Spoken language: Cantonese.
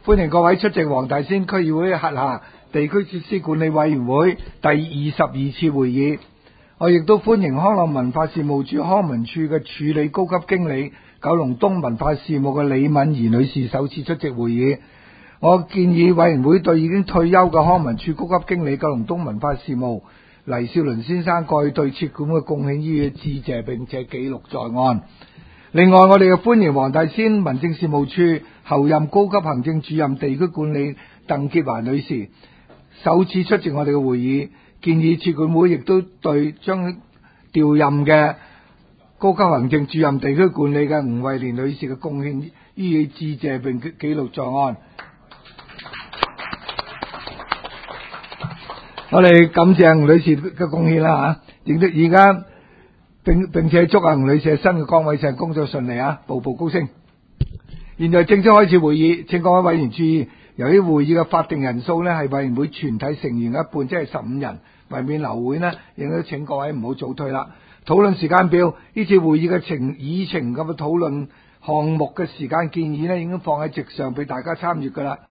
歡迎各位出席黃大仙區議會轄下地區設施管理委員會第22次會議。我亦都歡迎康樂文化事務處康文處嘅處理高級經理九龍東文化事務嘅李敏儀女士首次出席會議。我建議委員會對已經退休嘅康文處高級經理九龍東文化事務黎少麟先生過去對設館嘅貢獻予以致謝，並且記錄在案。另外，我哋又歡迎黃大仙民政事務處候任高級行政主任地區管理鄧潔華女士首次出席我哋嘅會議，建議設管會亦都對將調任嘅高級行政主任地區管理嘅吳慧蓮女士嘅貢獻予以致謝，並記錄在案。我哋感謝吳女士嘅貢獻啦嚇，而家並且祝吳女士新嘅崗位上工作順利啊，步步高升。現在正式開始會議，請各位委員注意，由於會議嘅法定人數係委員會全體成員嘅一半，即係15人，為免流會呢，亦都請各位唔好早退啦。討論時間表，呢次會議嘅議程咁嘅討論項目嘅時間建議呢，已經放喺席上俾大家參閱㗎啦。